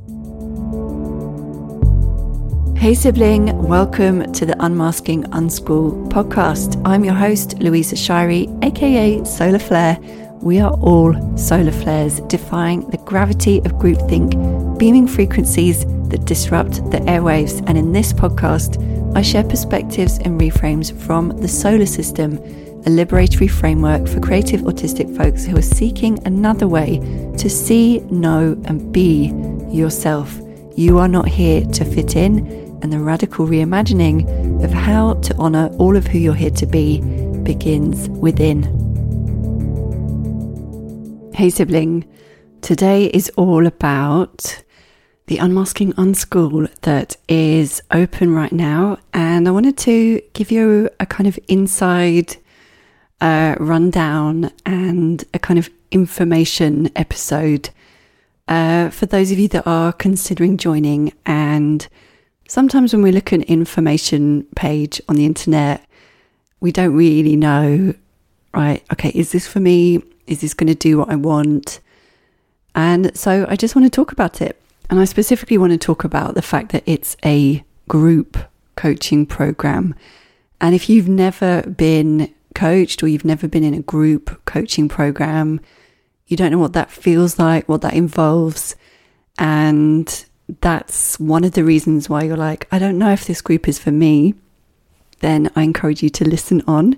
Hey sibling, welcome to the Unmasking Unschool podcast. I'm your host, Louisa Shirey, aka Solar Flare. We are all solar flares, defying the gravity of groupthink, beaming frequencies that disrupt the airwaves. And in this podcast, I share perspectives and reframes from the solar system, a liberatory framework for creative autistic folks who are seeking another way to see, know, and be yourself. You are not here to fit in, and the radical reimagining of how to honour all of who you're here to be begins within. Hey sibling, today is all about the Unmasking Unschool that is open right now, and I wanted to give you a kind of inside rundown and a kind of information episode for those of you that are considering joining. And sometimes when we look at an information page on the internet, we don't really know, right, okay, is this for me? Is this going to do what I want? And so I just want to talk about it. And I specifically want to talk about the fact that it's a group coaching program. And if you've never been coached or you've never been in a group coaching program, you don't know what that feels like, what that involves. And that's one of the reasons why you're like, I don't know if this group is for me. Then I encourage you to listen on.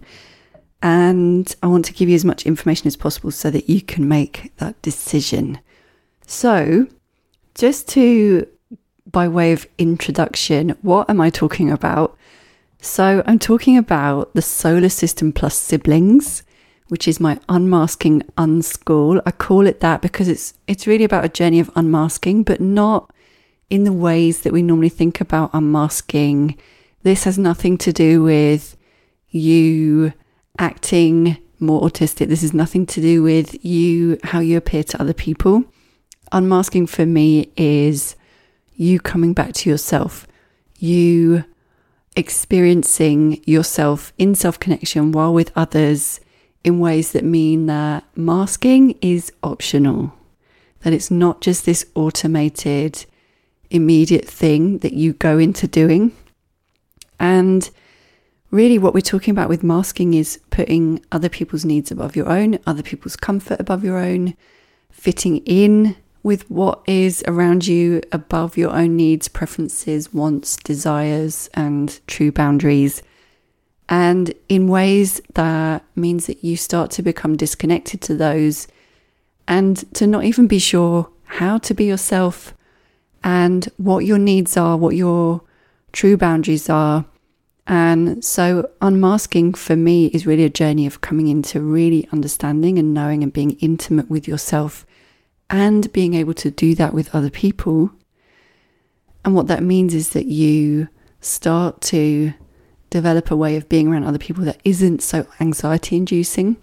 And I want to give you as much information as possible so that you can make that decision. So just by way of introduction, what am I talking about? So I'm talking about the Solar System Plus Siblings, which is my Unmasking Unschool. I call it that because it's really about a journey of unmasking, but not in the ways that we normally think about unmasking. This has nothing to do with you acting more autistic. This has nothing to do with how you appear to other people. Unmasking for me is you coming back to yourself, you experiencing yourself in self-connection while with others in ways that mean that masking is optional, that it's not just this automated immediate thing that you go into doing. And really what we're talking about with masking is putting other people's needs above your own, other people's comfort above your own, fitting in with what is around you above your own needs, preferences, wants, desires, and true boundaries. And in ways that means that you start to become disconnected to those and to not even be sure how to be yourself and what your needs are, what your true boundaries are. And so unmasking for me is really a journey of coming into really understanding and knowing and being intimate with yourself and being able to do that with other people. And what that means is that you start to develop a way of being around other people that isn't so anxiety inducing.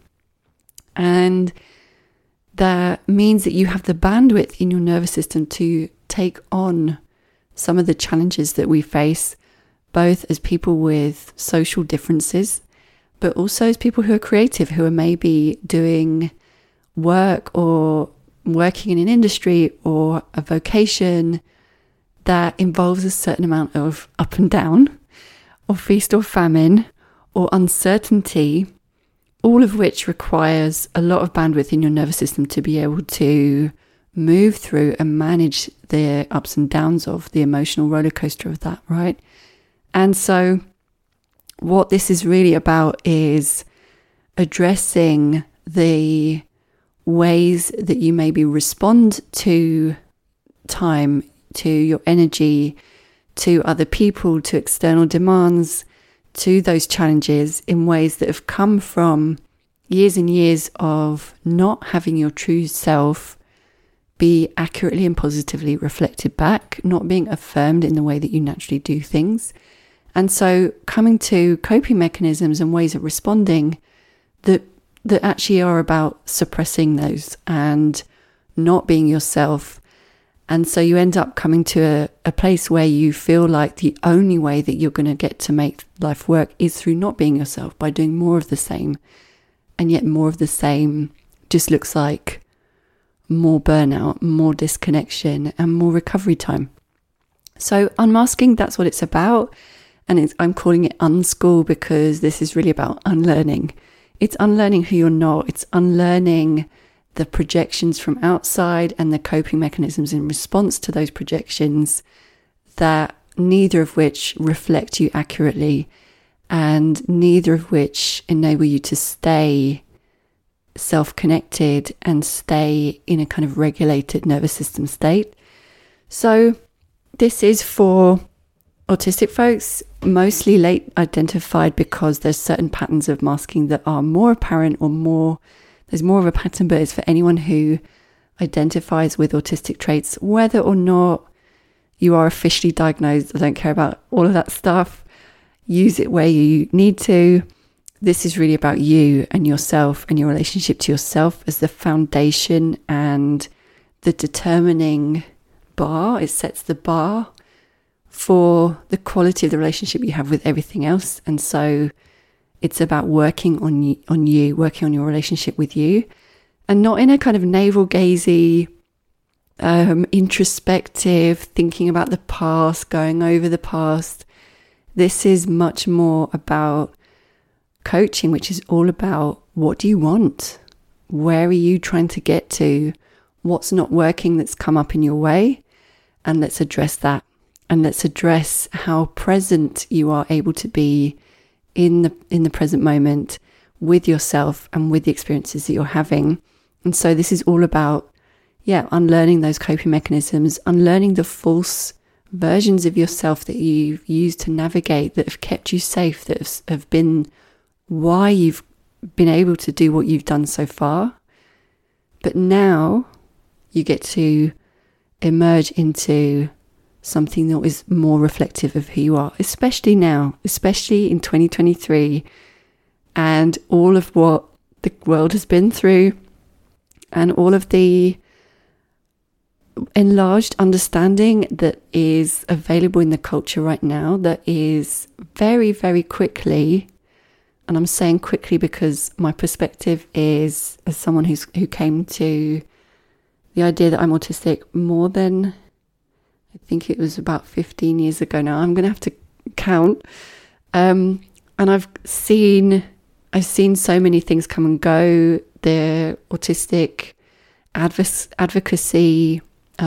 And that means that you have the bandwidth in your nervous system to take on some of the challenges that we face, both as people with social differences, but also as people who are creative, who are maybe doing work or working in an industry or a vocation that involves a certain amount of up and down, or feast or famine, or uncertainty, all of which requires a lot of bandwidth in your nervous system to be able to move through and manage the ups and downs of the emotional roller coaster of that, right? And so what this is really about is addressing the ways that you maybe respond to time, to your energy, to other people, to external demands, to those challenges in ways that have come from years and years of not having your true self be accurately and positively reflected back, not being affirmed in the way that you naturally do things. And so coming to coping mechanisms and ways of responding that actually are about suppressing those and not being yourself. And so you end up coming to a place where you feel like the only way that you're going to get to make life work is through not being yourself, by doing more of the same. And yet more of the same just looks like more burnout, more disconnection, and more recovery time. So unmasking, that's what it's about. And I'm calling it unschool because this is really about unlearning. It's unlearning who you're not. It's unlearning the projections from outside and the coping mechanisms in response to those projections, that neither of which reflect you accurately and neither of which enable you to stay self-connected and stay in a kind of regulated nervous system state. So this is for autistic folks, mostly late identified, because there's certain patterns of masking that are more apparent or there's more of a pattern, but it's for anyone who identifies with autistic traits, whether or not you are officially diagnosed. I don't care about all of that stuff. Use it where you need to. This is really about you and yourself and your relationship to yourself as the foundation and the determining bar. It sets the bar for the quality of the relationship you have with everything else. And so it's about working on you, working on your relationship with you, and not in a kind of navel-gazy, introspective, thinking about the past, going over the past. This is much more about coaching, which is all about, what do you want? Where are you trying to get to? What's not working that's come up in your way? And let's address that. And let's address how present you are able to be in the present moment with yourself and with the experiences that you're having. And so this is all about, unlearning those coping mechanisms, unlearning the false versions of yourself that you've used to navigate, that have kept you safe, that have been why you've been able to do what you've done so far. But now you get to emerge into something that is more reflective of who you are, especially now, especially in 2023, and all of what the world has been through, and all of the enlarged understanding that is available in the culture right now, that is very, very quickly, and I'm saying quickly because my perspective is as someone who came to the idea that I'm autistic more than, I think it was about 15 years ago now. I'm going to have to count. And I've seen so many things come and go. The autistic advocacy,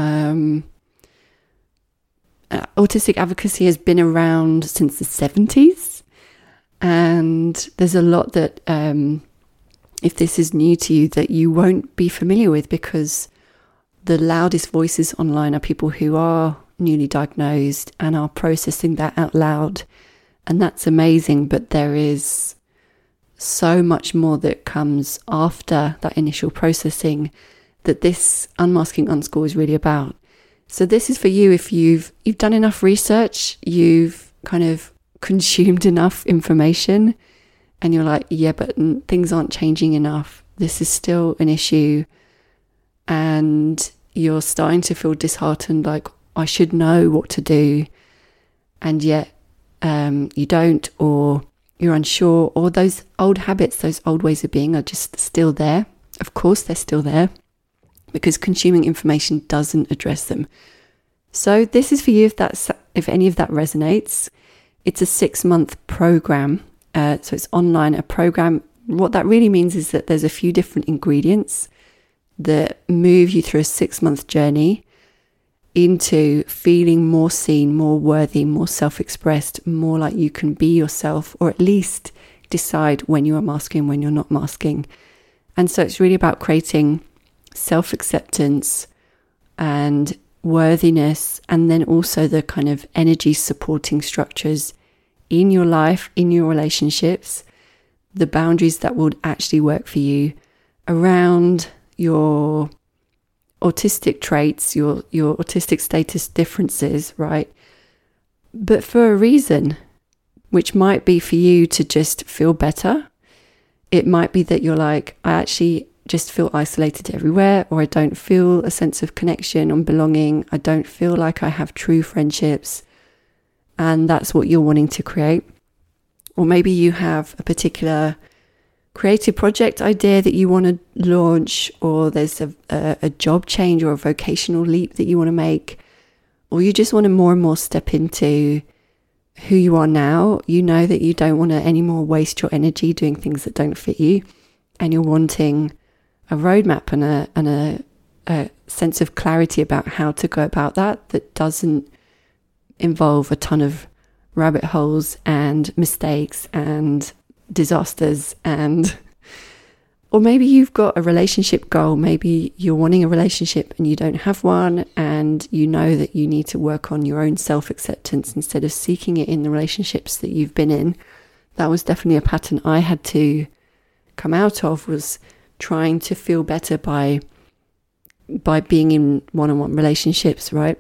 autistic advocacy has been around since the 70s. And there's a lot that, if this is new to you, that you won't be familiar with, because the loudest voices online are people who are newly diagnosed and are processing that out loud. And that's amazing. But there is so much more that comes after that initial processing that this Unmasking Unschool is really about. So this is for you if you've done enough research, you've kind of consumed enough information, and you're like, but things aren't changing enough. This is still an issue. And you're starting to feel disheartened, like, I should know what to do, and yet you don't, or you're unsure, or those old habits, those old ways of being are just still there. Of course they're still there, because consuming information doesn't address them. So this is for you if any of that resonates. It's a 6-month program, so it's online, a program. What that really means is that there's a few different ingredients that move you through a 6-month journey into feeling more seen, more worthy, more self-expressed, more like you can be yourself, or at least decide when you are masking, when you're not masking. And so it's really about creating self-acceptance and worthiness, and then also the kind of energy supporting structures in your life, in your relationships, the boundaries that would actually work for you around your autistic traits, your autistic status differences, right? But for a reason, which might be for you to just feel better. It might be that you're like, I actually just feel isolated everywhere, or I don't feel a sense of connection and belonging. I don't feel like I have true friendships, and that's what you're wanting to create. Or maybe you have a particular creative project idea that you want to launch, or there's a job change or a vocational leap that you want to make, or you just want to more and more step into who you are now. You know that you don't want to anymore waste your energy doing things that don't fit you, and you're wanting a roadmap and a sense of clarity about how to go about that doesn't involve a ton of rabbit holes and mistakes and disasters. Or maybe you've got a relationship goal. Maybe you're wanting a relationship and you don't have one, and you know that you need to work on your own self-acceptance instead of seeking it in the relationships that you've been in. That was definitely a pattern I had to come out of, was trying to feel better by being in one-on-one relationships, right?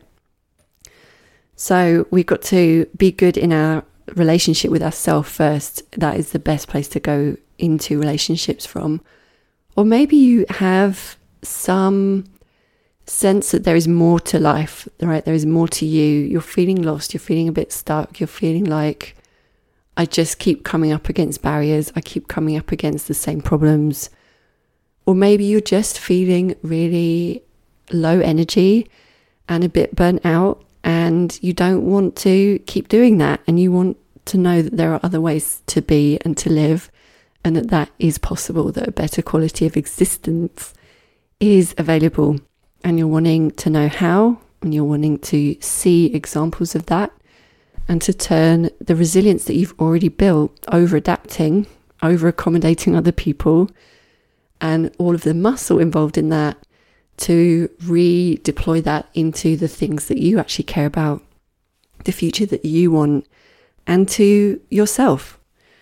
So we've got to be good in our relationship with ourselves first. That is the best place to go into relationships from. Or maybe you have some sense that there is more to life, right? There is more to you. You're feeling lost. You're feeling a bit stuck. You're feeling like, I just keep coming up against barriers. I keep coming up against the same problems. Or maybe you're just feeling really low energy and a bit burnt out, and you don't want to keep doing that, and you want to know that there are other ways to be and to live, and that is possible, that a better quality of existence is available, and you're wanting to know how, and you're wanting to see examples of that, and to turn the resilience that you've already built over adapting, over accommodating other people, and all of the muscle involved in that, to redeploy that into the things that you actually care about, the future that you want, and to yourself.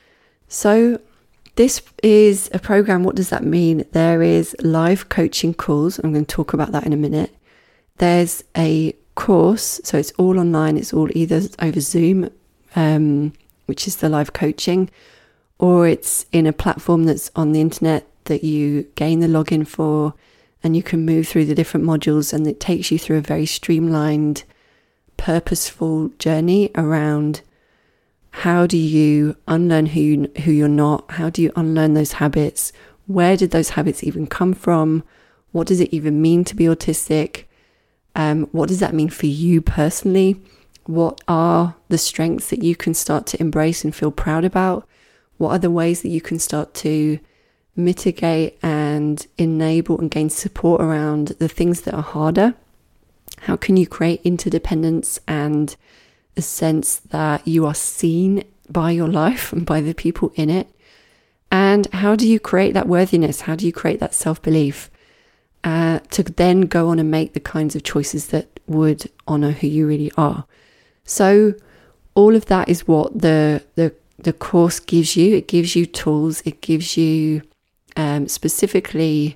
So this is a program. What does that mean? There is live coaching calls. I'm going to talk about that in a minute. There's a course, so it's all online. It's all either over Zoom, which is the live coaching, or it's in a platform that's on the internet that you gain the login for, and you can move through the different modules, and it takes you through a very streamlined, purposeful journey around how do you unlearn who you're not? How do you unlearn those habits? Where did those habits even come from? What does it even mean to be autistic? What does that mean for you personally? What are the strengths that you can start to embrace and feel proud about? What are the ways that you can start to mitigate and enable and gain support around the things that are harder? How can you create interdependence and a sense that you are seen by your life and by the people in it? And how do you create that worthiness? How do you create that self-belief to then go on and make the kinds of choices that would honor who you really are? So all of that is what the course gives you. It gives you tools. It gives you specifically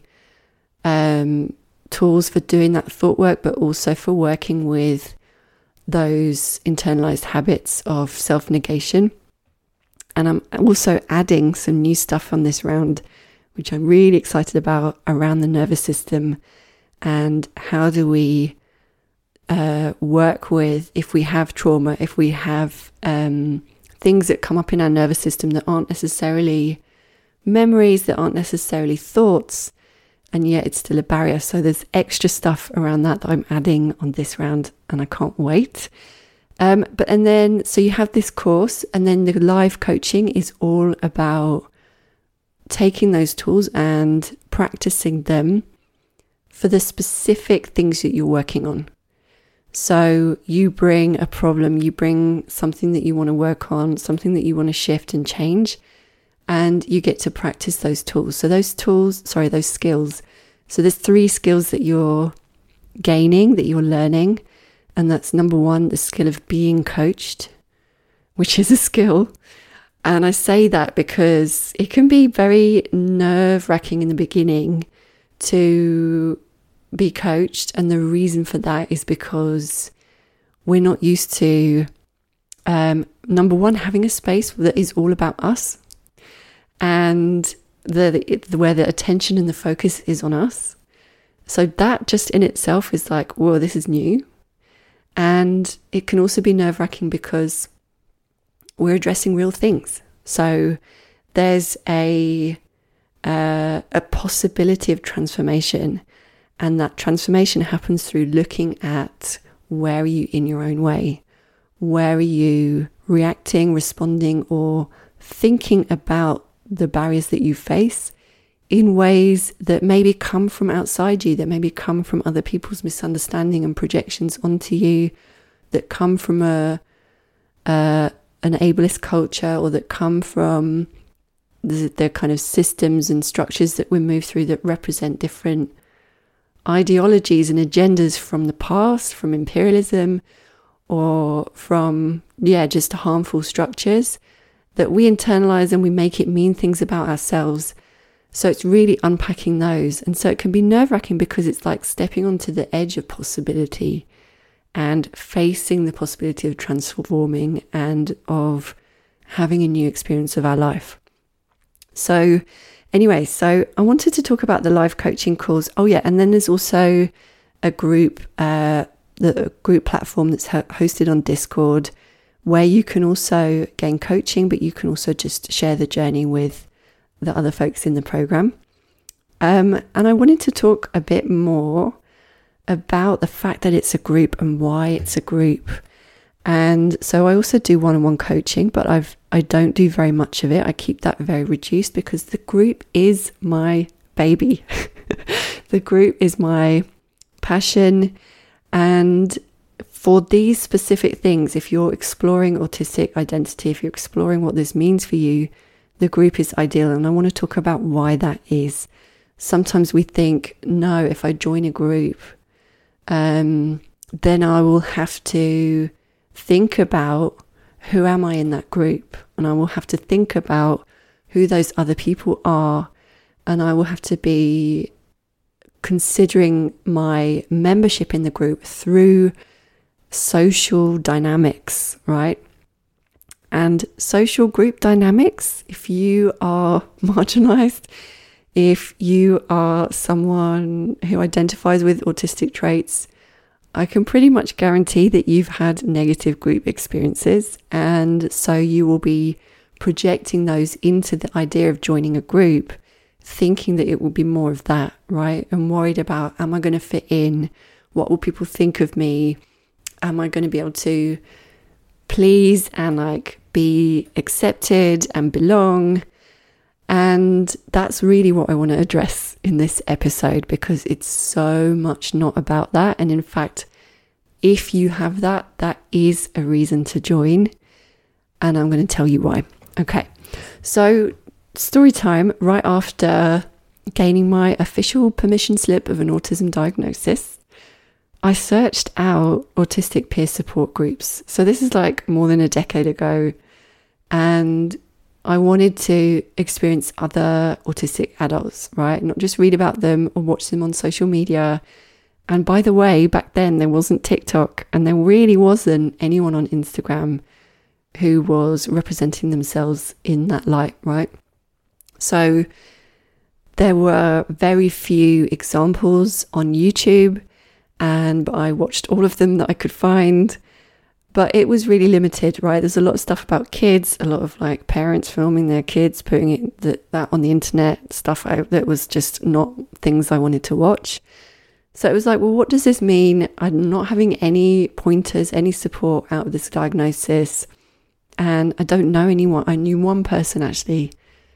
tools for doing that thought work, but also for working with those internalized habits of self-negation. And I'm also adding some new stuff on this round, which I'm really excited about, around the nervous system and how do we work with, if we have trauma, if we have things that come up in our nervous system that aren't necessarily memories, that aren't necessarily thoughts, and yet it's still a barrier. So there's extra stuff around that I'm adding on this round, and I can't wait. So you have this course, and then the live coaching is all about taking those tools and practicing them for the specific things that you're working on. So you bring a problem, you bring something that you want to work on, something that you want to shift and change, and you get to practice those tools. So those skills. So there's 3 skills that you're gaining, that you're learning. And that's number 1, the skill of being coached, which is a skill. And I say that because it can be very nerve-wracking in the beginning to be coached. And the reason for that is because we're not used to, number 1, having a space that is all about us, and where the attention and the focus is on us. So that just in itself is like, whoa, this is new. And it can also be nerve-wracking because we're addressing real things. So there's a a possibility of transformation. And that transformation happens through looking at, where are you in your own way? Where are you reacting, responding, or thinking about the barriers that you face in ways that maybe come from outside you, that maybe come from other people's misunderstanding and projections onto you, that come from an ableist culture, or that come from the kind of systems and structures that we move through that represent different ideologies and agendas from the past, from imperialism, or from, just harmful structures that we internalize and we make it mean things about ourselves. So it's really unpacking those. And so it can be nerve-wracking because it's like stepping onto the edge of possibility and facing the possibility of transforming and of having a new experience of our life. So anyway, so I wanted to talk about the live coaching calls. Oh yeah, and then there's also a group, the group platform that's hosted on Discord, where you can also gain coaching, but you can also just share the journey with the other folks in the program. And I wanted to talk a bit more about the fact that it's a group and why it's a group. And so I also do one-on-one coaching, but I don't do very much of it. I keep that very reduced because the group is my baby. The group is my passion. And for these specific things, if you're exploring autistic identity, if you're exploring what this means for you, the group is ideal. And I want to talk about why that is. Sometimes we think, no, if I join a group, then I will have to think about, who am I in that group? And I will have to think about who those other people are. And I will have to be considering my membership in the group through social dynamics, right? And social group dynamics, if you are marginalized, if you are someone who identifies with autistic traits, I can pretty much guarantee that you've had negative group experiences. And so you will be projecting those into the idea of joining a group, thinking that it will be more of that, right? And worried about, am I going to fit in? What will people think of me? Am I going to be able to please and be accepted and belong? And that's really what I want to address in this episode, because it's so much not about that. And in fact, if you have that, that is a reason to join. And I'm going to tell you why. Okay, so story time. Right after gaining my official permission slip of an autism diagnosis, I searched out autistic peer support groups. So this is more than a decade ago. And I wanted to experience other autistic adults, right? Not just read about them or watch them on social media. And by the way, back then there wasn't TikTok, and there really wasn't anyone on Instagram who was representing themselves in that light, right? So there were very few examples on YouTube, and I watched all of them that I could find. But it was really limited, right? There's a lot of stuff about kids, a lot of parents filming their kids, putting that on the internet, stuff that was just not things I wanted to watch. So it was well, what does this mean? I'm not having any pointers, any support out of this diagnosis. And I don't know anyone. I knew one person actually.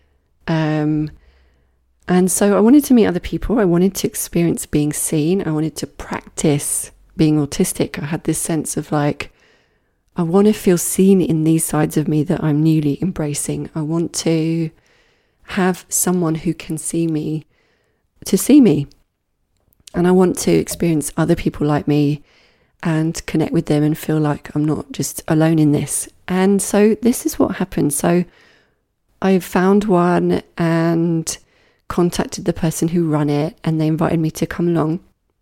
And so I wanted to meet other people. I wanted to experience being seen. I wanted to practice being autistic. I had this sense of I want to feel seen in these sides of me that I'm newly embracing. I want to have someone who can see me to see me. And I want to experience other people like me and connect with them and feel like I'm not just alone in this. And so this is what happened. So I found one and contacted the person who ran it, and they invited me to come along.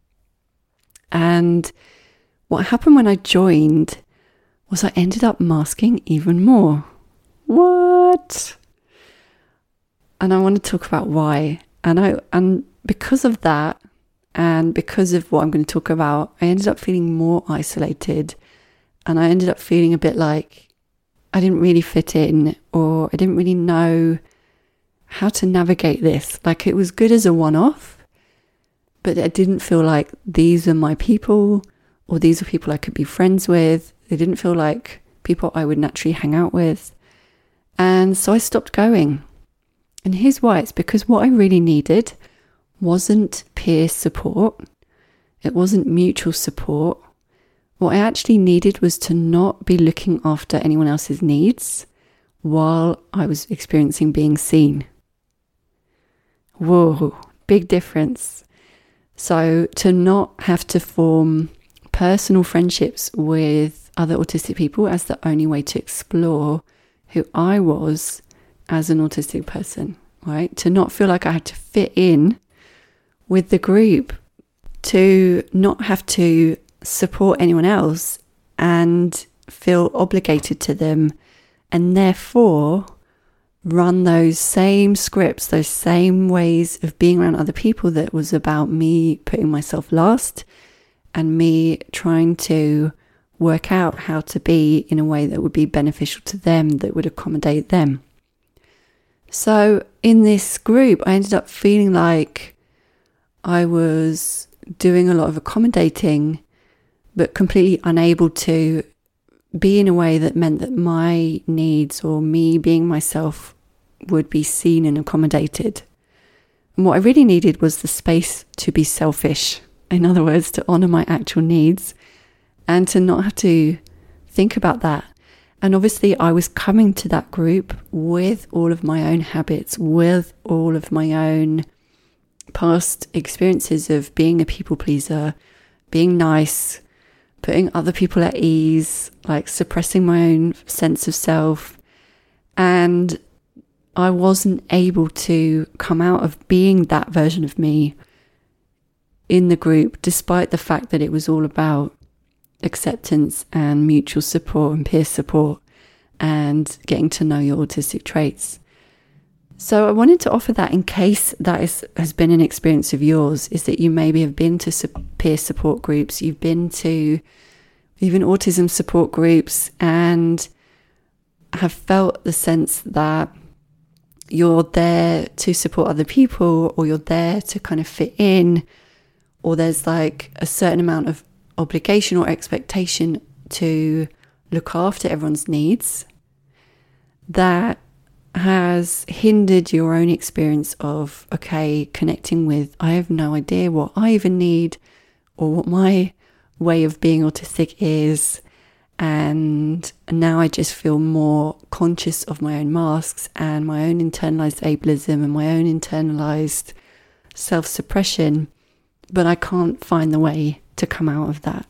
And what happened when I joined was I ended up masking even more. What? And I want to talk about why. And because of that, and because of what I'm going to talk about, I ended up feeling more isolated. And I ended up feeling a bit like I didn't really fit in, or I didn't really know how to navigate this. Like, it was good as a one-off, but I didn't feel like these are my people, or these are people I could be friends with. They didn't feel like people I would naturally hang out with. And so I stopped going. And here's why. It's because what I really needed wasn't peer support. It wasn't mutual support. What I actually needed was to not be looking after anyone else's needs while I was experiencing being seen. Whoa, big difference. So to not have to form personal friendships with other autistic people as the only way to explore who I was as an autistic person, right? To not feel like I had to fit in with the group, to not have to support anyone else and feel obligated to them, and therefore run those same scripts, those same ways of being around other people that was about me putting myself last and me trying to work out how to be in a way that would be beneficial to them, that would accommodate them. So in this group, I ended up feeling like I was doing a lot of accommodating, but completely unable to be in a way that meant that my needs or me being myself would be seen and accommodated. And what I really needed was the space to be selfish. In other words, to honour my actual needs and to not have to think about that. And obviously I was coming to that group with all of my own habits, with all of my own past experiences of being a people pleaser, being nice, putting other people at ease, like suppressing my own sense of self. And I wasn't able to come out of being that version of me in the group, despite the fact that it was all about acceptance and mutual support and peer support and getting to know your autistic traits. So I wanted to offer that in case that has been an experience of yours, is that you maybe have been to peer support groups, you've been to even autism support groups and have felt the sense that you're there to support other people, or you're there to kind of fit in, or there's like a certain amount of obligation or expectation to look after everyone's needs that has hindered your own experience of, okay, connecting with, I have no idea what I even need or what my way of being autistic is. And now I just feel more conscious of my own masks and my own internalized ableism and my own internalized self-suppression, but I can't find the way to come out of that.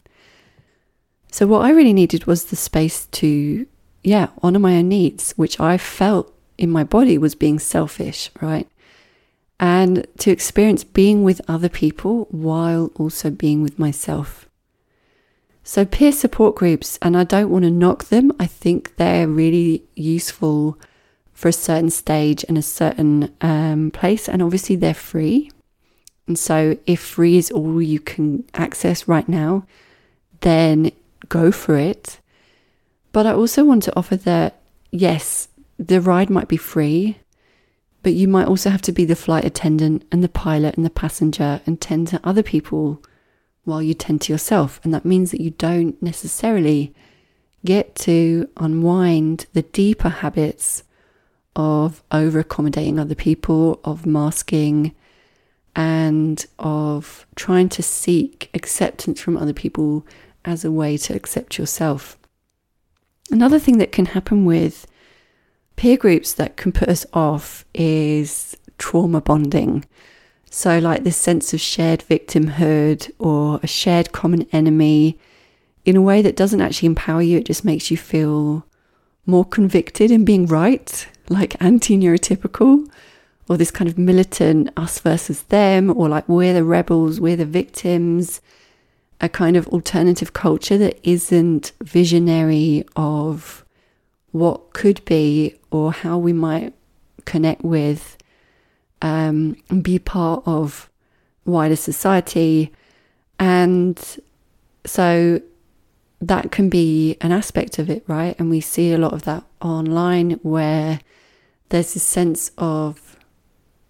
So what I really needed was the space to, honor my own needs, which I felt in my body was being selfish, right? And to experience being with other people while also being with myself. So peer support groups, and I don't want to knock them, I think they're really useful for a certain stage and a certain place, and obviously they're free. And so if free is all you can access right now, then go for it. But I also want to offer that, yes, the ride might be free, but you might also have to be the flight attendant and the pilot and the passenger and tend to other people while you tend to yourself. And that means that you don't necessarily get to unwind the deeper habits of over-accommodating other people, of masking, and of trying to seek acceptance from other people as a way to accept yourself. Another thing that can happen with peer groups that can put us off is trauma bonding. So like this sense of shared victimhood or a shared common enemy in a way that doesn't actually empower you. It just makes you feel more convicted in being right, like anti-neurotypical, or this kind of militant us versus them, or like we're the rebels, we're the victims, a kind of alternative culture that isn't visionary of what could be or how we might connect with and be part of wider society. And so that can be an aspect of it, right? And we see a lot of that online where there's this sense of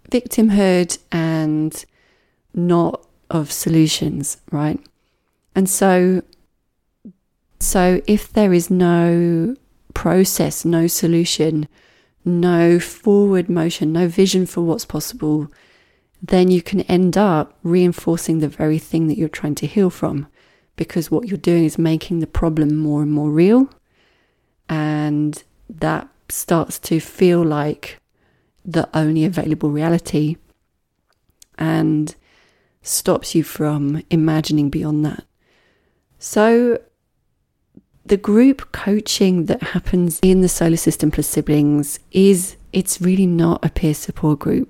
victimhood and not of solutions, right? And so if there is no process, no solution, no forward motion, no vision for what's possible, then you can end up reinforcing the very thing that you're trying to heal from, because what you're doing is making the problem more and more real, and that starts to feel like the only available reality and stops you from imagining beyond that. So the group coaching that happens in the Solar System Plus Siblings it's really not a peer support group.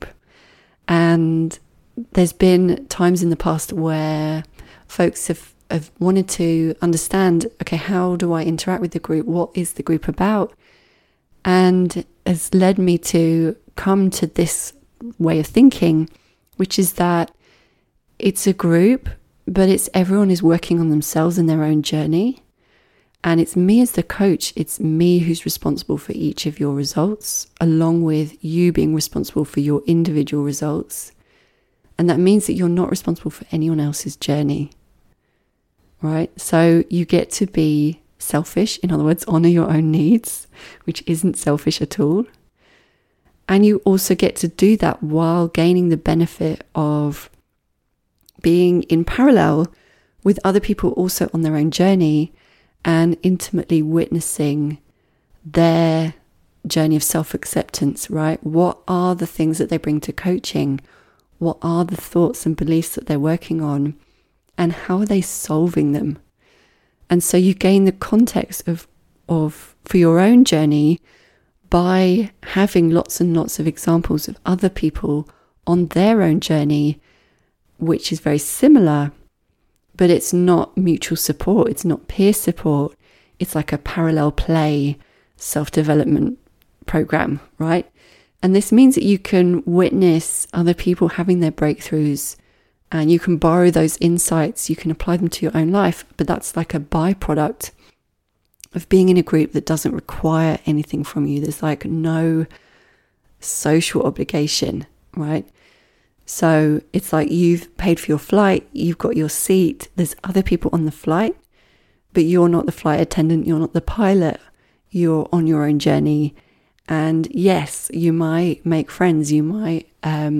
And there's been times in the past where folks have wanted to understand, okay, how do I interact with the group? What is the group about? And has led me to come to this way of thinking, which is that it's a group, but it's everyone is working on themselves and their own journey. And it's me as the coach, it's me who's responsible for each of your results, along with you being responsible for your individual results. And that means that you're not responsible for anyone else's journey, right? So you get to be selfish, in other words, honor your own needs, which isn't selfish at all. And you also get to do that while gaining the benefit of being in parallel with other people also on their own journey and intimately witnessing their journey of self-acceptance, right? What are the things that they bring to coaching? What are the thoughts and beliefs that they're working on? And how are they solving them? And so you gain the context of for your own journey by having lots and lots of examples of other people on their own journey, which is very similar, but it's not mutual support. It's not peer support. It's like a parallel play self-development program, right? And this means that you can witness other people having their breakthroughs, and you can borrow those insights. You can apply them to your own life, but that's like a byproduct of being in a group that doesn't require anything from you. There's like no social obligation, right? So it's like you've paid for your flight, you've got your seat, there's other people on the flight, but you're not the flight attendant, you're not the pilot, you're on your own journey. And yes, you might make friends, you might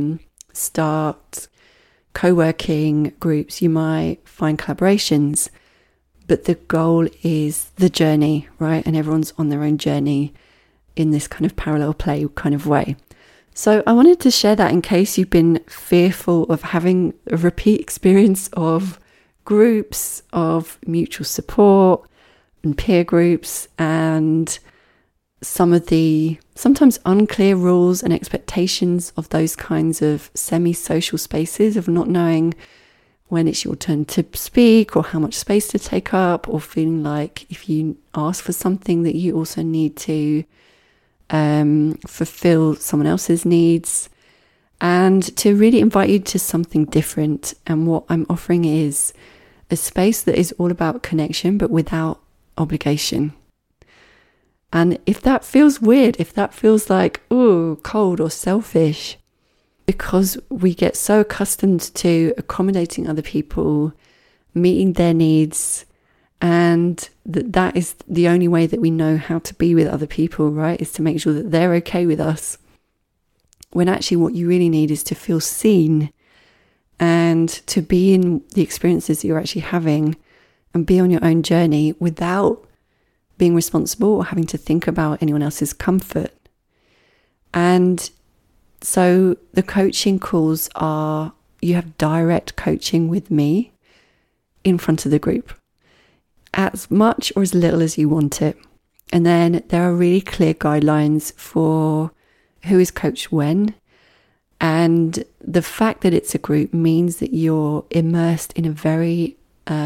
start co-working groups, you might find collaborations, but the goal is the journey, right? And everyone's on their own journey in this kind of parallel play kind of way. So I wanted to share that in case you've been fearful of having a repeat experience of groups, of mutual support and peer groups, and some of the sometimes unclear rules and expectations of those kinds of semi-social spaces, of not knowing when it's your turn to speak or how much space to take up, or feeling like if you ask for something that you also need to fulfill someone else's needs, and to really invite you to something different. And what I'm offering is a space that is all about connection, but without obligation. And if that feels weird, if that feels like, ooh, cold or selfish, because we get so accustomed to accommodating other people, meeting their needs, and that is the only way that we know how to be with other people, right? Is to make sure that they're okay with us. When actually what you really need is to feel seen and to be in the experiences that you're actually having and be on your own journey without being responsible or having to think about anyone else's comfort. And so the coaching calls are, you have direct coaching with me in front of the group, as much or as little as you want it. And then there are really clear guidelines for who is coached when. And the fact that it's a group means that you're immersed in a very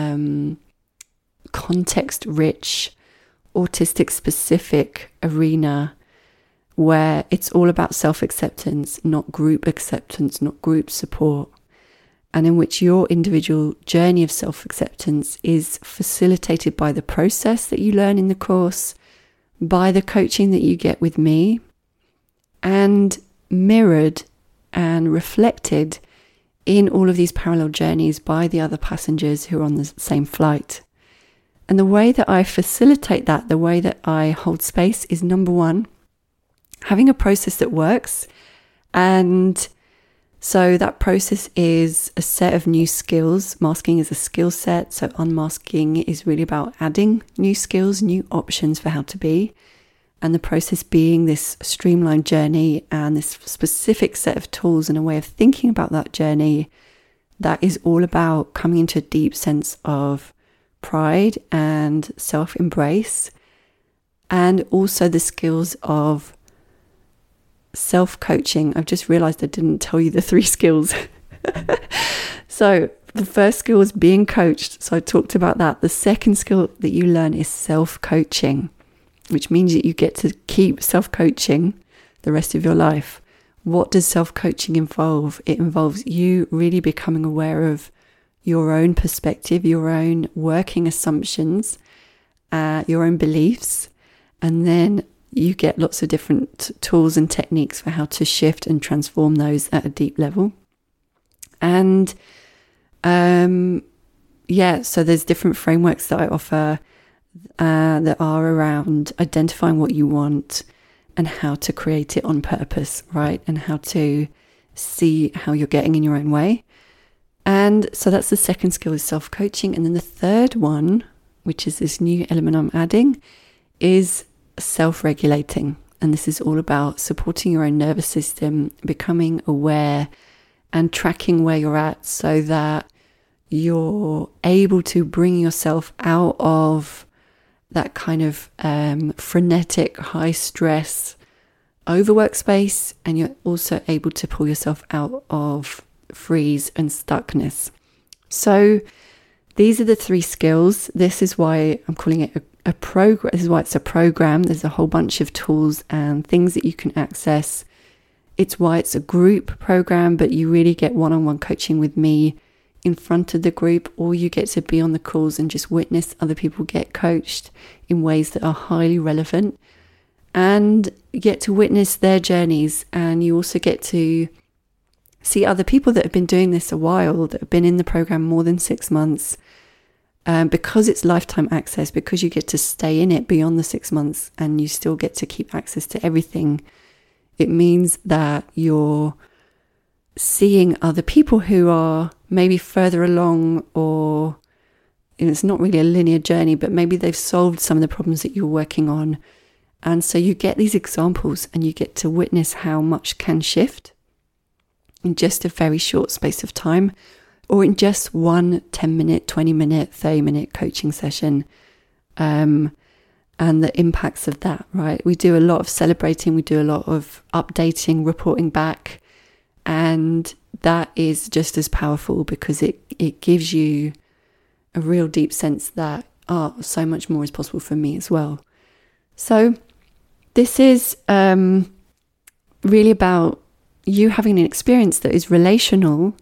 context-rich, autistic-specific arena where it's all about self-acceptance, not group acceptance, not group support, and in which your individual journey of self-acceptance is facilitated by the process that you learn in the course, by the coaching that you get with me, and mirrored and reflected in all of these parallel journeys by the other passengers who are on the same flight. And the way that I facilitate that, the way that I hold space is, number one, having a process that works. And so that process is a set of new skills. Masking is a skill set. So unmasking is really about adding new skills, new options for how to be. And the process being this streamlined journey and this specific set of tools and a way of thinking about that journey that is all about coming into a deep sense of pride and self-embrace, and also the skills of self-coaching. I've just realized I didn't tell you the 3 skills. So the first skill is being coached. So I talked about that. The second skill that you learn is self-coaching, which means that you get to keep self-coaching the rest of your life. What does self-coaching involve? It involves you really becoming aware of your own perspective, your own working assumptions, your own beliefs, and then you get lots of different tools and techniques for how to shift and transform those at a deep level. And so there's different frameworks that I offer that are around identifying what you want and how to create it on purpose, right? And how to see how you're getting in your own way. And so that's the second skill, is self-coaching. And then the third one, which is this new element I'm adding, is self-regulating. And this is all about supporting your own nervous system, becoming aware and tracking where you're at so that you're able to bring yourself out of that kind of frenetic, high stress, overwork space. And you're also able to pull yourself out of freeze and stuckness. So these are the 3 skills. This is why I'm calling it a program. This is why it's a program. There's a whole bunch of tools and things that you can access. It's why it's a group program, but you really get one-on-one coaching with me in front of the group, or you get to be on the calls and just witness other people get coached in ways that are highly relevant, and you get to witness their journeys. And you also get to see other people that have been doing this a while, that have been in the program more than 6 months, because it's lifetime access, because you get to stay in it beyond the 6 months and you still get to keep access to everything. It means that you're seeing other people who are maybe further along, or it's not really a linear journey, but maybe they've solved some of the problems that you're working on. And so you get these examples and you get to witness how much can shift in just a very short space of time, or in just one 10-minute, 20-minute, 30-minute coaching session, and the impacts of that, right? We do a lot of celebrating, we do a lot of updating, reporting back, and that is just as powerful because it gives you a real deep sense that, so much more is possible for me as well. So this is really about you having an experience that is relational,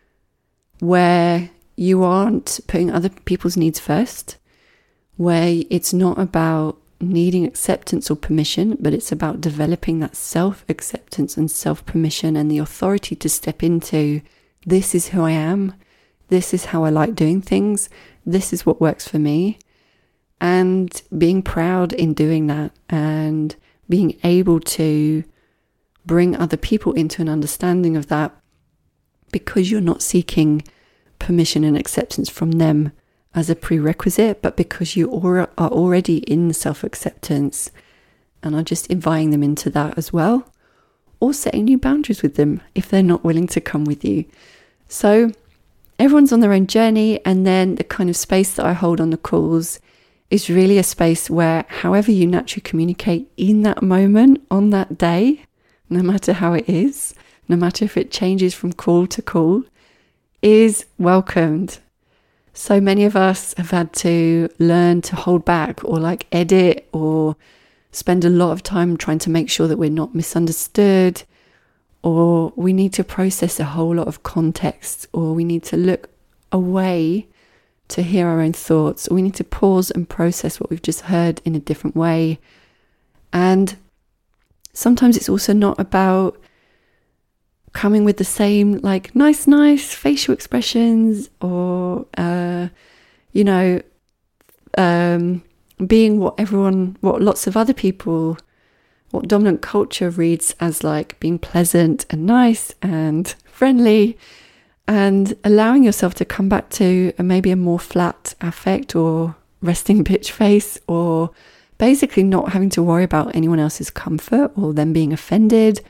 where you aren't putting other people's needs first, where it's not about needing acceptance or permission, but it's about developing that self-acceptance and self-permission and the authority to step into, this is who I am, this is how I like doing things, this is what works for me, and being proud in doing that, and being able to bring other people into an understanding of that, because you're not seeking permission and acceptance from them as a prerequisite, but because you are already in self-acceptance and are just inviting them into that as well, or setting new boundaries with them if they're not willing to come with you. So everyone's on their own journey, and then the kind of space that I hold on the calls is really a space where however you naturally communicate in that moment, on that day, no matter how it is, no matter if it changes from call to call, is welcomed. So many of us have had to learn to hold back, or like edit, or spend a lot of time trying to make sure that we're not misunderstood, or we need to process a whole lot of context, or we need to look away to hear our own thoughts, or we need to pause and process what we've just heard in a different way. And sometimes it's also not about coming with the same like nice facial expressions, or being what lots of other people, what dominant culture reads as like being pleasant and nice and friendly, and allowing yourself to come back to maybe a more flat affect or resting bitch face, or basically not having to worry about anyone else's comfort or them being offended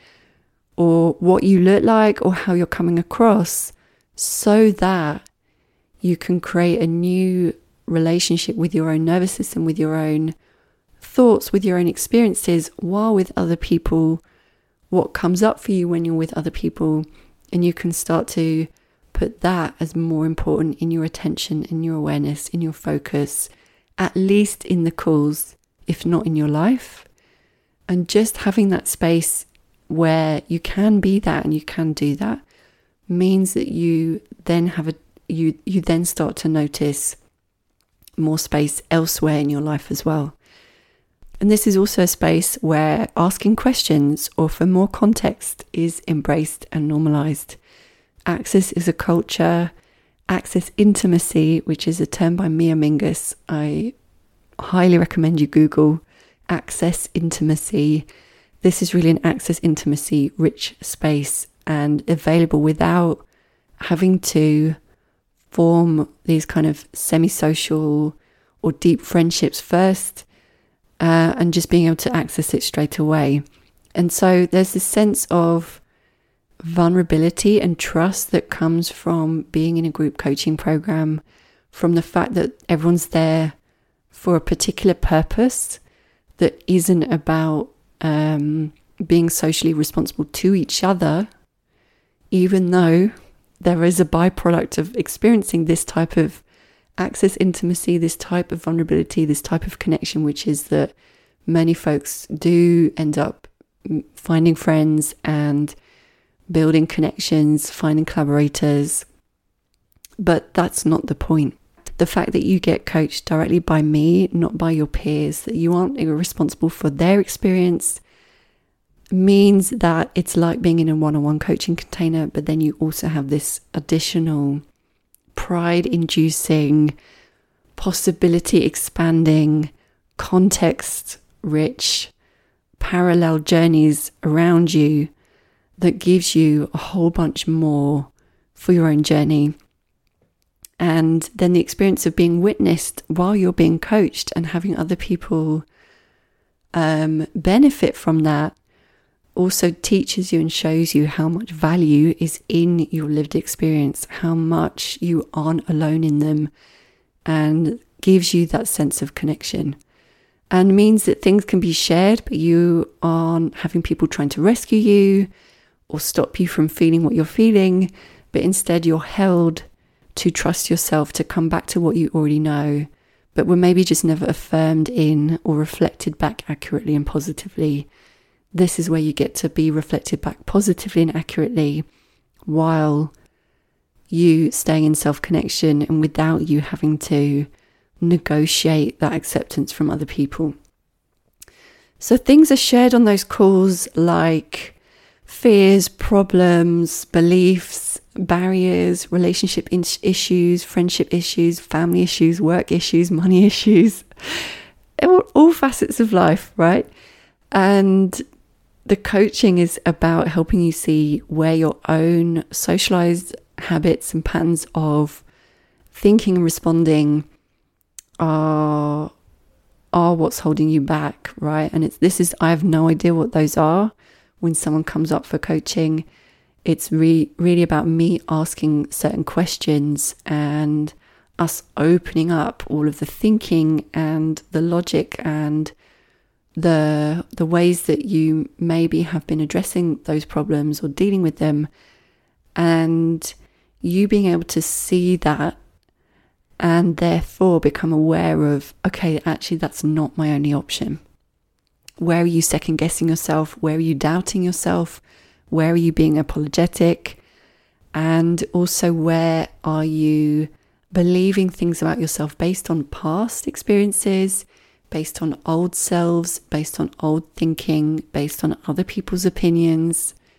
or what you look like or how you're coming across, so that you can create a new relationship with your own nervous system, with your own thoughts, with your own experiences, while with other people, what comes up for you when you're with other people. And you can start to put that as more important in your attention, in your awareness, in your focus, at least in the calls, if not in your life. And just having that space where you can be that and you can do that means that you then you then start to notice more space elsewhere in your life as well. And this is also a space where asking questions or for more context is embraced and normalized. Access is a culture. Access intimacy, which is a term by Mia Mingus. I highly recommend you Google access intimacy. This is really an access intimacy rich space and available without having to form these kind of semi-social or deep friendships first, and just being able to access it straight away. And so there's this sense of vulnerability and trust that comes from being in a group coaching program, from the fact that everyone's there for a particular purpose that isn't about being socially responsible to each other, even though there is a byproduct of experiencing this type of access intimacy, this type of vulnerability, this type of connection, which is that many folks do end up finding friends and building connections, finding collaborators. But that's not the point. The fact that you get coached directly by me, not by your peers, that you aren't responsible for their experience, means that it's like being in a one-on-one coaching container, but then you also have this additional pride-inducing, possibility-expanding, context-rich, parallel journeys around you that gives you a whole bunch more for your own journey. And then the experience of being witnessed while you're being coached and having other people benefit from that also teaches you and shows you how much value is in your lived experience, how much you aren't alone in them, and gives you that sense of connection. And means that things can be shared, but you aren't having people trying to rescue you or stop you from feeling what you're feeling, but instead you're held to trust yourself, to come back to what you already know, but were maybe just never affirmed in or reflected back accurately and positively. This is where you get to be reflected back positively and accurately while you staying in self-connection and without you having to negotiate that acceptance from other people. So things are shared on those calls like fears, problems, beliefs, barriers, relationship issues, friendship issues, family issues, work issues, money issues, all facets of life, right? And the coaching is about helping you see where your own socialized habits and patterns of thinking and responding are what's holding you back, right? And I have no idea what those are. When someone comes up for coaching, it's really about me asking certain questions and us opening up all of the thinking and the logic and the ways that you maybe have been addressing those problems or dealing with them, and you being able to see that and therefore become aware of, okay, actually that's not my only option. Where are you second guessing yourself? Where are you doubting yourself? Where are you being apologetic? And also, where are you believing things about yourself based on past experiences, based on old selves, based on old thinking, based on other people's opinions,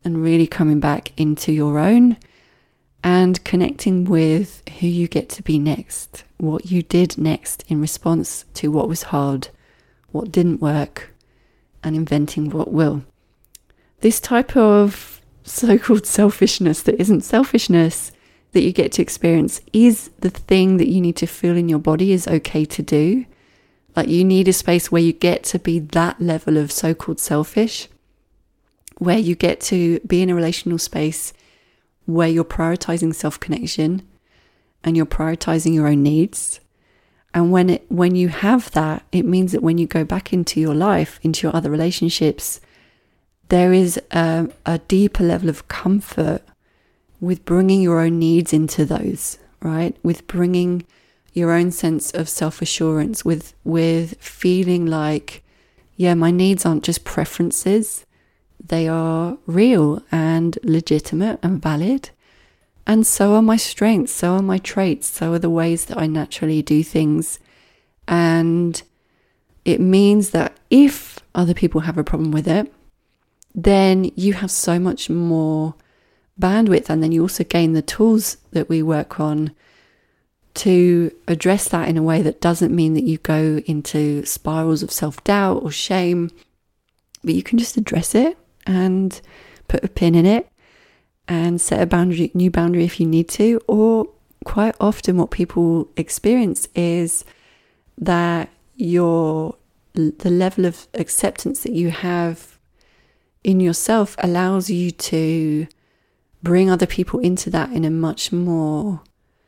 and really coming back into your own and connecting with who you get to be next, what you did next in response to what was hard, what didn't work, and inventing what will. This type of so-called selfishness that isn't selfishness that you get to experience is the thing that you need to feel in your body is okay to do. Like, you need a space where you get to be that level of so-called selfish, where you get to be in a relational space where you're prioritizing self-connection and you're prioritizing your own needs. And when you have that, it means that when you go back into your life, into your other relationships, there is a deeper level of comfort with bringing your own needs into those, right? With bringing your own sense of self-assurance, with feeling like, yeah, my needs aren't just preferences. They are real and legitimate and valid. And so are my strengths, so are my traits, so are the ways that I naturally do things. And it means that if other people have a problem with it, then you have so much more bandwidth, and then you also gain the tools that we work on to address that in a way that doesn't mean that you go into spirals of self-doubt or shame, but you can just address it and put a pin in it and set a new boundary if you need to. Or quite often what people experience is that the level of acceptance that you have in yourself allows you to bring other people into that in a much more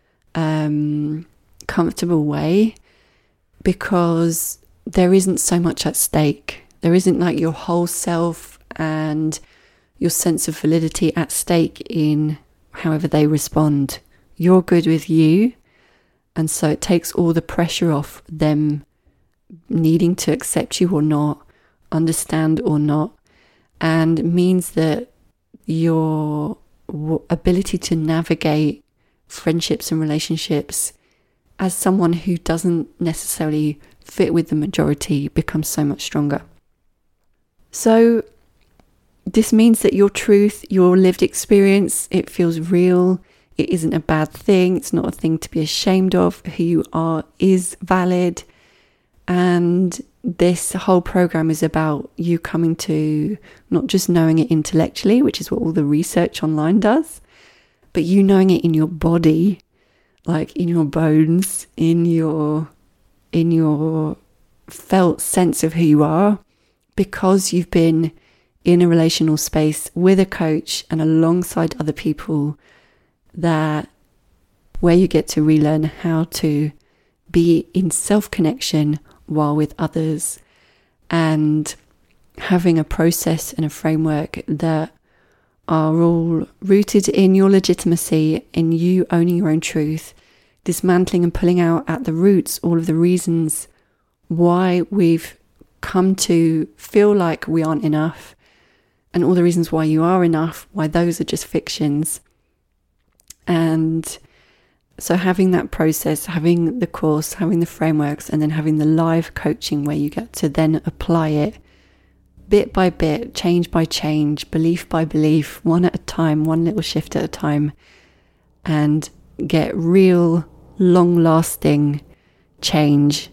comfortable way, because there isn't so much at stake. There isn't like your whole self and your sense of validity at stake in however they respond. You're good with you, and so it takes all the pressure off them needing to accept you or not, understand or not, and means that your ability to navigate friendships and relationships as someone who doesn't necessarily fit with the majority becomes so much stronger. So this means that your truth, your lived experience, it feels real. It isn't a bad thing. It's not a thing to be ashamed of. Who you are is valid. And this whole program is about you coming to not just knowing it intellectually, which is what all the research online does, but you knowing it in your body, like in your bones, in your felt sense of who you are, because you've been in a relational space with a coach and alongside other people, that where you get to relearn how to be in self-connection while with others, and having a process and a framework that are all rooted in your legitimacy, in you owning your own truth, dismantling and pulling out at the roots all of the reasons why we've come to feel like we aren't enough, and all the reasons why you are enough, why those are just fictions. And so having that process, having the course, having the frameworks, and then having the live coaching where you get to then apply it bit by bit, change by change, belief by belief, one at a time, one little shift at a time, and get real long-lasting change.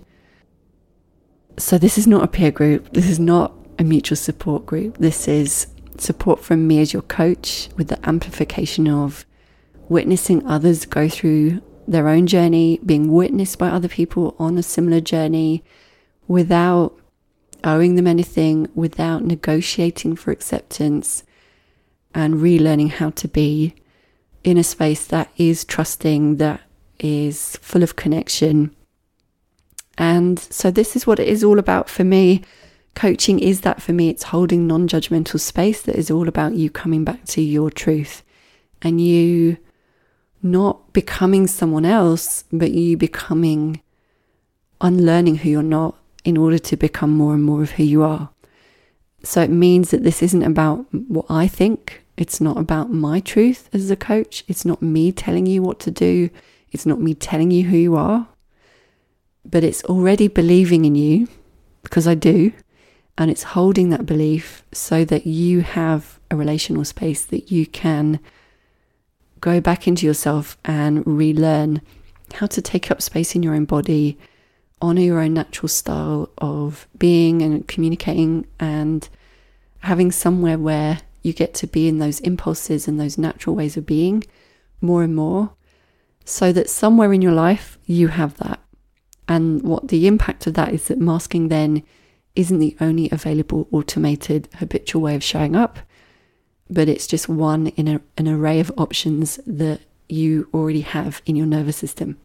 So this is not a peer group. This is not a mutual support group. This is support from me as your coach, with the amplification of witnessing others go through their own journey, being witnessed by other people on a similar journey, without owing them anything, without negotiating for acceptance, and relearning how to be in a space that is trusting, that is full of connection. And so this is what it is all about for me. Coaching is that for me. It's holding non-judgmental space that is all about you coming back to your truth, and you not becoming someone else, but you becoming unlearning who you're not in order to become more and more of who you are. So it means that this isn't about what I think. It's not about my truth as a coach. It's not me telling you what to do. It's not me telling you who you are. But it's already believing in you, because I do. And it's holding that belief so that you have a relational space that you can go back into yourself and relearn how to take up space in your own body, honor your own natural style of being and communicating, and having somewhere where you get to be in those impulses and those natural ways of being more and more, so that somewhere in your life you have that. And what the impact of that is that masking then isn't the only available automated habitual way of showing up, but it's just one in an array of options that you already have in your nervous system.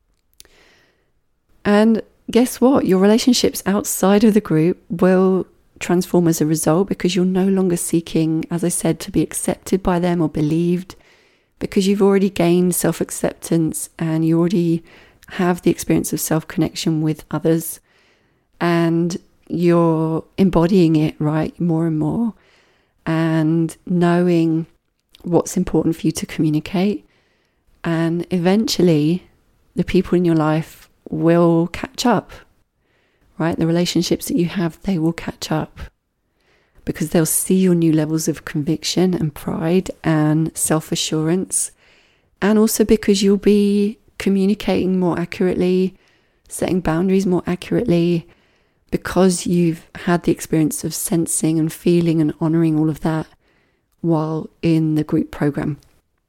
And guess what? Your relationships outside of the group will transform as a result, because you're no longer seeking, as I said, to be accepted by them or believed, because you've already gained self-acceptance and you already have the experience of self-connection with others, and you're embodying it, right, more and more, and knowing what's important for you to communicate. And eventually the people in your life will catch up, right? The relationships that you have, they will catch up, because they'll see your new levels of conviction and pride and self-assurance, and also because you'll be communicating more accurately, setting boundaries more accurately, because you've had the experience of sensing and feeling and honoring all of that while in the group program.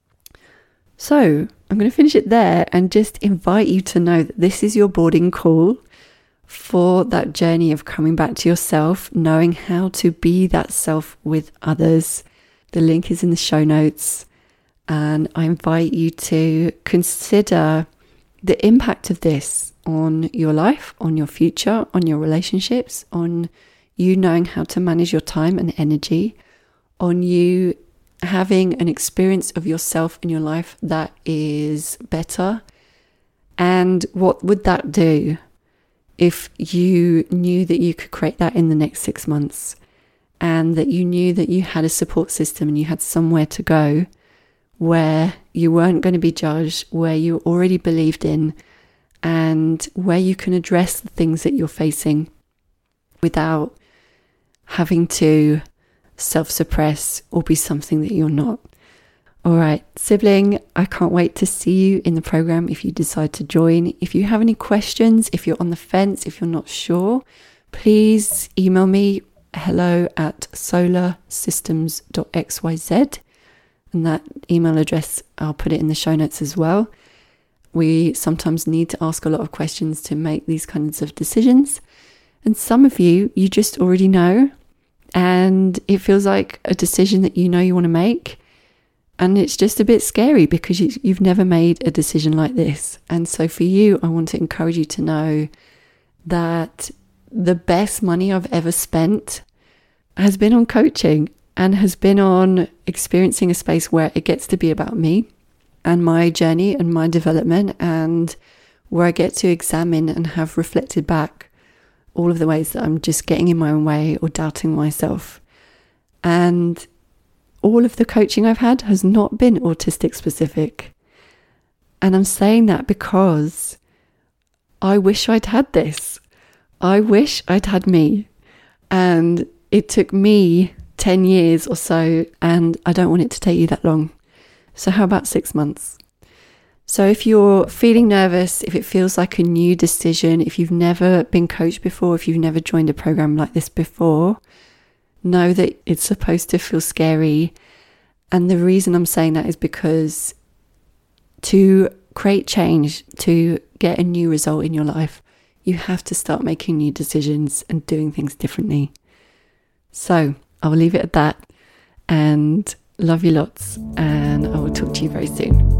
So I'm going to finish it there and just invite you to know that this is your boarding call for that journey of coming back to yourself, knowing how to be that self with others. The link is in the show notes, and I invite you to consider the impact of this on your life, on your future, on your relationships, on you knowing how to manage your time and energy, on you having an experience of yourself in your life that is better. And what would that do if you knew that you could create that in the next 6 months, and that you knew that you had a support system and you had somewhere to go where you weren't going to be judged, where you already believed in, and where you can address the things that you're facing without having to self-suppress or be something that you're not. All right, sibling, I can't wait to see you in the program if you decide to join. If you have any questions, if you're on the fence, if you're not sure, please email me hello@solarsystems.xyz, and that email address, I'll put it in the show notes as well. We sometimes need to ask a lot of questions to make these kinds of decisions. And some of you just already know, and it feels like a decision that you know you want to make. And it's just a bit scary because you've never made a decision like this. And so for you, I want to encourage you to know that the best money I've ever spent has been on coaching and has been on experiencing a space where it gets to be about me and my journey and my development, and where I get to examine and have reflected back all of the ways that I'm just getting in my own way or doubting myself. And all of the coaching I've had has not been autistic specific. And I'm saying that because I wish I'd had this. I wish I'd had me. And it took me 10 years or so, and I don't want it to take you that long. So how about 6 months? So if you're feeling nervous, if it feels like a new decision, if you've never been coached before, if you've never joined a program like this before, know that it's supposed to feel scary. And the reason I'm saying that is because to create change, to get a new result in your life, you have to start making new decisions and doing things differently. So I'll leave it at that, and love you lots, and I will talk to you very soon.